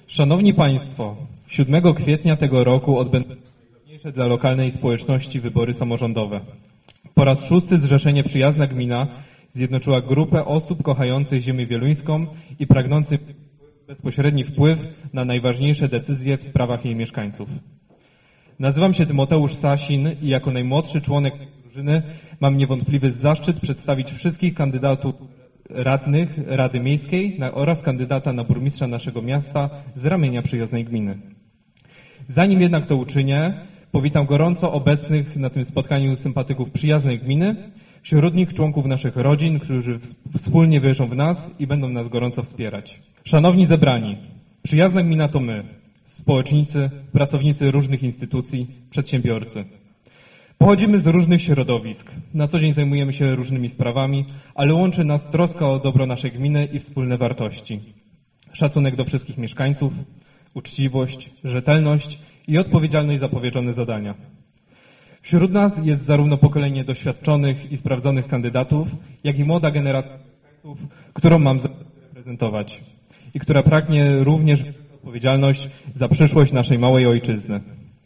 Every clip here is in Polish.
Szanowni Państwo, 7 kwietnia tego roku odbędą się najważniejsze dla lokalnej społeczności wybory samorządowe. Po raz 6. Zrzeszenie Przyjazna Gmina zjednoczyła grupę osób kochających ziemię wieluńską i pragnących bezpośredni wpływ na najważniejsze decyzje w sprawach jej mieszkańców. Nazywam się Tymoteusz Sasin i jako najmłodszy członek drużyny mam niewątpliwy zaszczyt przedstawić wszystkich kandydatów radnych Rady Miejskiej oraz kandydata na burmistrza naszego miasta z ramienia Przyjaznej Gminy. Zanim jednak to uczynię, powitam gorąco obecnych na tym spotkaniu sympatyków Przyjaznej Gminy, wśród nich członków naszych rodzin, którzy wspólnie wierzą w nas i będą nas gorąco wspierać. Szanowni zebrani, Przyjazna Gmina to my, społecznicy, pracownicy różnych instytucji, przedsiębiorcy. Pochodzimy z różnych środowisk, na co dzień zajmujemy się różnymi sprawami, ale łączy nas troska o dobro naszej gminy i wspólne wartości. Szacunek do wszystkich mieszkańców, uczciwość, rzetelność i odpowiedzialność za powierzone zadania. Wśród nas jest zarówno pokolenie doświadczonych i sprawdzonych kandydatów, jak i młoda generacja mieszkańców, którą mam zaszczyt reprezentować i która pragnie również odpowiedzialność za przyszłość naszej małej ojczyzny.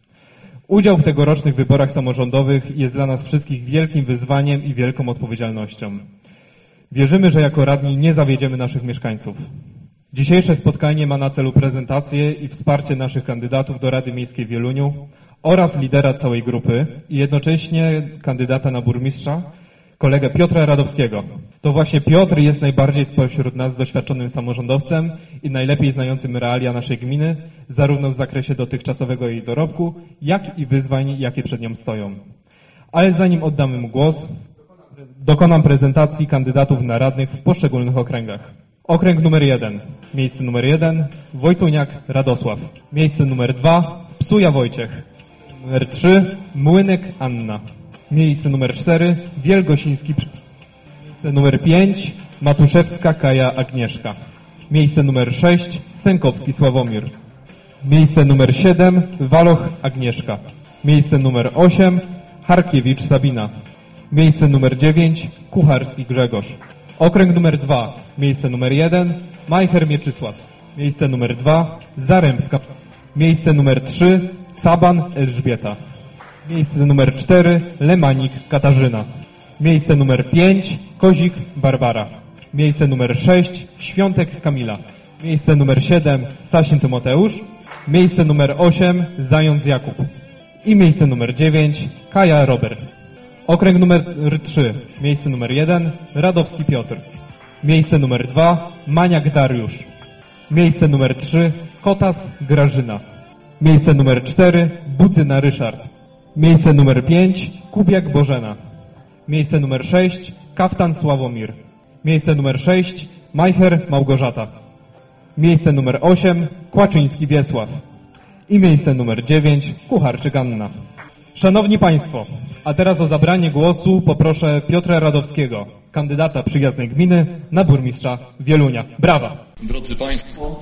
Udział w tegorocznych wyborach samorządowych jest dla nas wszystkich wielkim wyzwaniem i wielką odpowiedzialnością. Wierzymy, że jako radni nie zawiedziemy naszych mieszkańców. Dzisiejsze spotkanie ma na celu prezentację i wsparcie naszych kandydatów do Rady Miejskiej w Wieluniu oraz lidera całej grupy i jednocześnie kandydata na burmistrza, kolegę Piotra Radowskiego. To właśnie Piotr jest najbardziej spośród nas doświadczonym samorządowcem i najlepiej znającym realia naszej gminy, zarówno w zakresie dotychczasowego jej dorobku, jak i wyzwań, jakie przed nią stoją. Ale zanim oddamy mu głos, dokonam prezentacji kandydatów na radnych w poszczególnych okręgach. Okręg numer 1. Miejsce numer 1. Wojtuniak Radosław. Miejsce numer 2. Psuja Wojciech. Numer 3. Młynek Anna. Miejsce numer 4. Wielgosiński. Miejsce numer 5. Matuszewska Kaja Agnieszka. Miejsce numer 6. Sękowski Sławomir. Miejsce numer 7. Waloch Agnieszka. Miejsce numer 8. Harkiewicz Sabina. Miejsce numer 9. Kucharski Grzegorz. Okręg numer 2. Miejsce numer 1. Majcher Mieczysław. Miejsce numer 2. Zaremska. Miejsce numer 3. Caban Elżbieta. Miejsce numer 4. Lemanik Katarzyna. Miejsce numer 5. Kozik Barbara. Miejsce numer 6. Świątek Kamila. Miejsce numer 7. Sasin Tymoteusz. Miejsce numer 8. Zając Jakub. I miejsce numer 9. Kaja Robert. Okręg numer 3. Miejsce numer 1. Radowski Piotr. Miejsce numer 2. Maniak Dariusz. Miejsce numer 3. Kotas Grażyna. Miejsce numer 4. Budzyna Ryszard. Miejsce numer 5. Kubiak Bożena. Miejsce numer 6. Kaftan Sławomir. Miejsce numer 6. Majcher Małgorzata. Miejsce numer 8. Kłaczyński Wiesław. I miejsce numer 9. Kucharczyk Anna. Szanowni Państwo, a teraz o zabranie głosu poproszę Piotra Radowskiego, kandydata Przyjaznej Gminy na burmistrza Wielunia. Brawa! Drodzy Państwo,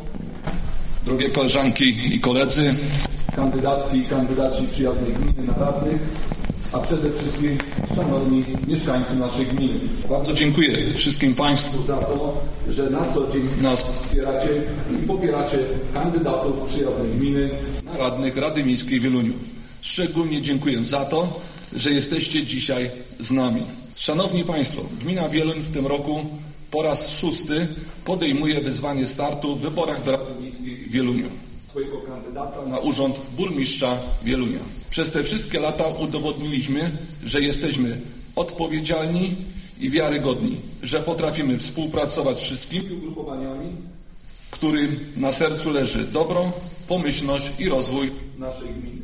drogie koleżanki i koledzy, kandydatki i kandydaci Przyjaznej Gminy na radnych, a przede wszystkim szanowni mieszkańcy naszej gminy. Bardzo dziękuję wszystkim Państwu za to, że na co dzień nas wspieracie i popieracie kandydatów Przyjaznej Gminy na radnych Rady Miejskiej w Wieluniu. Szczególnie dziękuję za to, że jesteście dzisiaj z nami. Szanowni Państwo, gmina Wieluń w tym roku po raz 6. podejmuje wyzwanie startu w wyborach do Rady Miejskiej w Wieluniu. Swojego kandydata na urząd burmistrza Wielunia. Przez te wszystkie lata udowodniliśmy, że jesteśmy odpowiedzialni i wiarygodni, że potrafimy współpracować z wszystkimi ugrupowaniami, którym na sercu leży dobro, pomyślność i rozwój naszej gminy.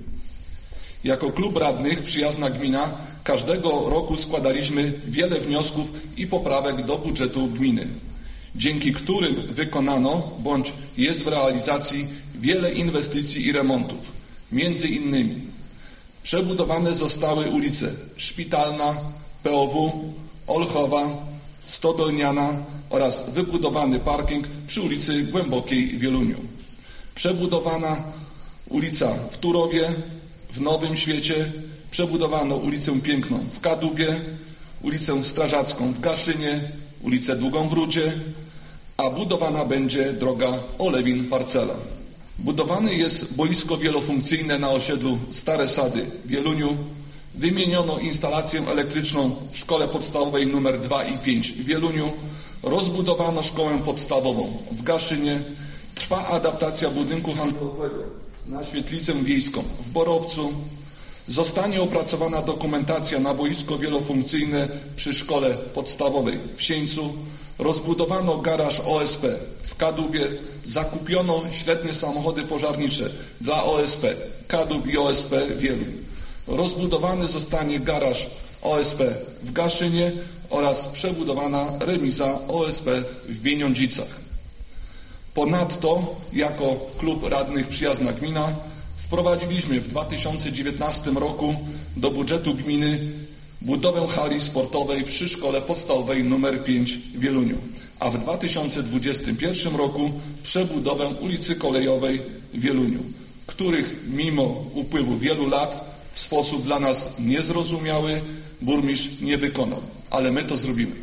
Jako klub radnych Przyjazna Gmina każdego roku składaliśmy wiele wniosków i poprawek do budżetu gminy, dzięki którym wykonano bądź jest w realizacji wiele inwestycji i remontów. Między innymi przebudowane zostały ulice Szpitalna, POW, Olchowa, Stodolniana oraz wybudowany parking przy ulicy Głębokiej w Wieluniu. Przebudowana ulica w Turowie, w Nowym Świecie, przebudowano ulicę Piękną w Kadubie, ulicę Strażacką w Gaszynie, ulicę Długą w Rudzie, a budowana będzie droga Olewin-Parcela. Budowane jest boisko wielofunkcyjne na osiedlu Stare Sady w Wieluniu. Wymieniono instalację elektryczną w szkole podstawowej nr 2 i 5 w Wieluniu. Rozbudowano szkołę podstawową w Gaszynie. Trwa adaptacja budynku handlowego na świetlicę wiejską w Borowcu. Zostanie opracowana dokumentacja na boisko wielofunkcyjne przy szkole podstawowej w Sieńcu. Rozbudowano garaż OSP w Kadubie. Zakupiono średnie samochody pożarnicze dla OSP Kadub i OSP Wieluń. Rozbudowany zostanie garaż OSP w Gaszynie oraz przebudowana remiza OSP w Bieniądzicach. Ponadto jako klub radnych Przyjazna Gmina wprowadziliśmy w 2019 roku do budżetu gminy budowę hali sportowej przy szkole podstawowej nr 5 w Wieluniu, a w 2021 roku przebudowę ulicy Kolejowej w Wieluniu, których mimo upływu wielu lat w sposób dla nas niezrozumiały burmistrz nie wykonał, ale my to zrobimy.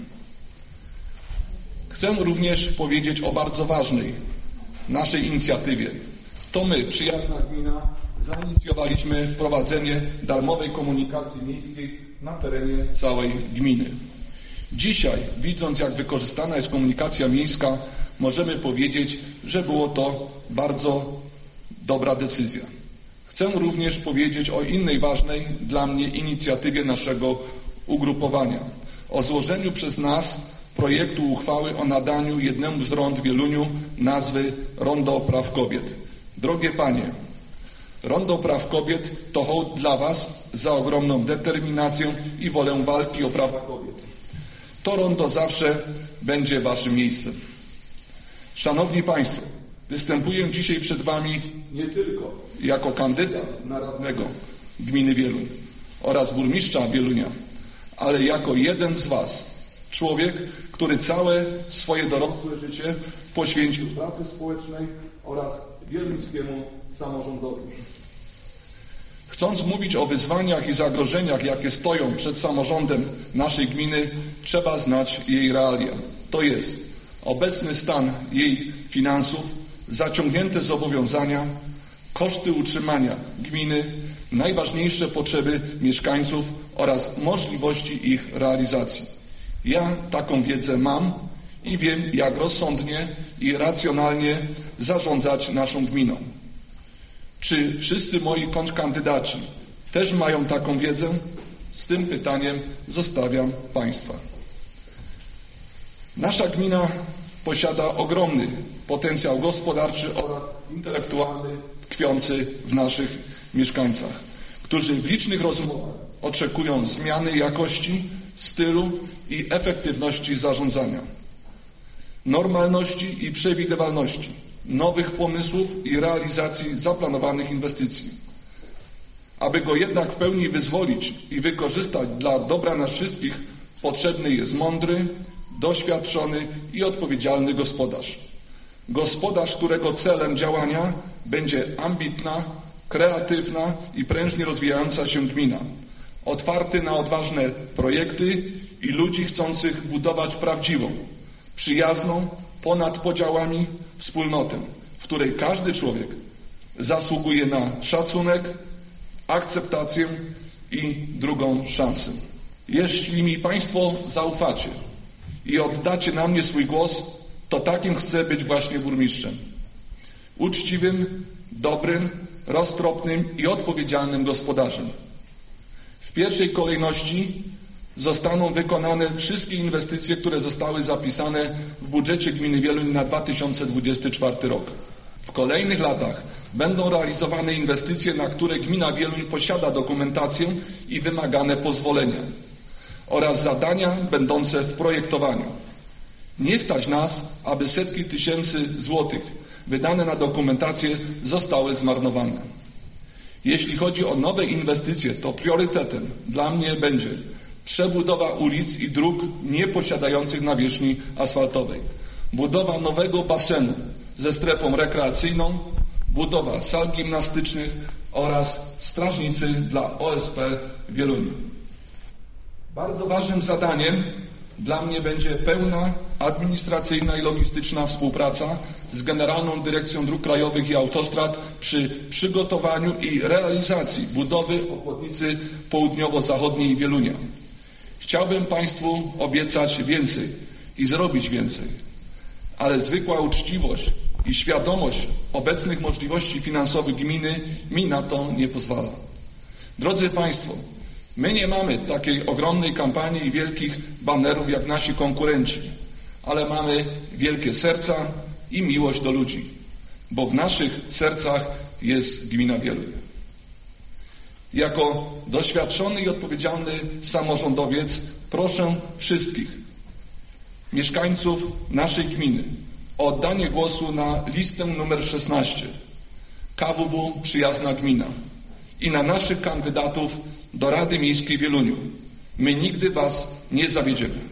Chcę również powiedzieć o bardzo ważnej naszej inicjatywie. To my, Przyjazna Gmina, zainicjowaliśmy wprowadzenie darmowej komunikacji miejskiej na terenie całej gminy. Dzisiaj, widząc jak wykorzystana jest komunikacja miejska, możemy powiedzieć, że było to bardzo dobra decyzja. Chcę również powiedzieć o innej ważnej dla mnie inicjatywie naszego ugrupowania. O złożeniu przez nas projektu uchwały o nadaniu jednemu z rond w Wieluniu nazwy Rondo Praw Kobiet. Drogie Panie, Rondo Praw Kobiet to hołd dla Was za ogromną determinację i wolę walki o prawa kobiet. To rondo zawsze będzie Waszym miejscem. Szanowni Państwo, występuję dzisiaj przed Wami nie tylko jako kandydat na radnego gminy Wieluń oraz burmistrza Wielunia, ale jako jeden z Was, człowiek, który całe swoje dorosłe życie poświęcił pracy społecznej oraz wieluńskiemu samorządowi. Chcąc mówić o wyzwaniach i zagrożeniach, jakie stoją przed samorządem naszej gminy, trzeba znać jej realia. To jest obecny stan jej finansów, zaciągnięte zobowiązania, koszty utrzymania gminy, najważniejsze potrzeby mieszkańców oraz możliwości ich realizacji. Ja taką wiedzę mam i wiem, jak rozsądnie i racjonalnie zarządzać naszą gminą. Czy wszyscy moi kontrkandydaci też mają taką wiedzę? Z tym pytaniem zostawiam Państwa. Nasza gmina posiada ogromny potencjał gospodarczy oraz intelektualny tkwiący w naszych mieszkańcach, którzy w licznych rozmowach oczekują zmiany jakości, stylu i efektywności zarządzania, normalności i przewidywalności, nowych pomysłów i realizacji zaplanowanych inwestycji. Aby go jednak w pełni wyzwolić i wykorzystać dla dobra nas wszystkich, potrzebny jest mądry, doświadczony i odpowiedzialny gospodarz. Gospodarz, którego celem działania będzie ambitna, kreatywna i prężnie rozwijająca się gmina. Otwarty na odważne projekty i ludzi chcących budować prawdziwą, przyjazną, ponad podziałami wspólnotę, w której każdy człowiek zasługuje na szacunek, akceptację i drugą szansę. Jeśli mi Państwo zaufacie i oddacie na mnie swój głos, to takim chcę być właśnie burmistrzem. Uczciwym, dobrym, roztropnym i odpowiedzialnym gospodarzem. W pierwszej kolejności zostaną wykonane wszystkie inwestycje, które zostały zapisane w budżecie gminy Wieluń na 2024 rok. W kolejnych latach będą realizowane inwestycje, na które gmina Wieluń posiada dokumentację i wymagane pozwolenia oraz zadania będące w projektowaniu. Nie stać nas, aby setki tysięcy złotych wydane na dokumentację zostały zmarnowane. Jeśli chodzi o nowe inwestycje, to priorytetem dla mnie będzie przebudowa ulic i dróg nieposiadających nawierzchni asfaltowej, budowa nowego basenu ze strefą rekreacyjną, budowa sal gimnastycznych oraz strażnicy dla OSP w Wieluniu. Bardzo ważnym zadaniem dla mnie będzie pełna administracyjna i logistyczna współpraca z Generalną Dyrekcją Dróg Krajowych i Autostrad przy przygotowaniu i realizacji budowy obwodnicy południowo-zachodniej Wielunia. Chciałbym Państwu obiecać więcej i zrobić więcej, ale zwykła uczciwość i świadomość obecnych możliwości finansowych gminy mi na to nie pozwala. Drodzy Państwo, my nie mamy takiej ogromnej kampanii i wielkich banerów jak nasi konkurenci, ale mamy wielkie serca i miłość do ludzi, bo w naszych sercach jest gmina Wieluń. Jako doświadczony i odpowiedzialny samorządowiec proszę wszystkich mieszkańców naszej gminy o oddanie głosu na listę numer 16 KWW Przyjazna Gmina i na naszych kandydatów do Rady Miejskiej w Wieluniu. My nigdy Was nie zawiedziemy.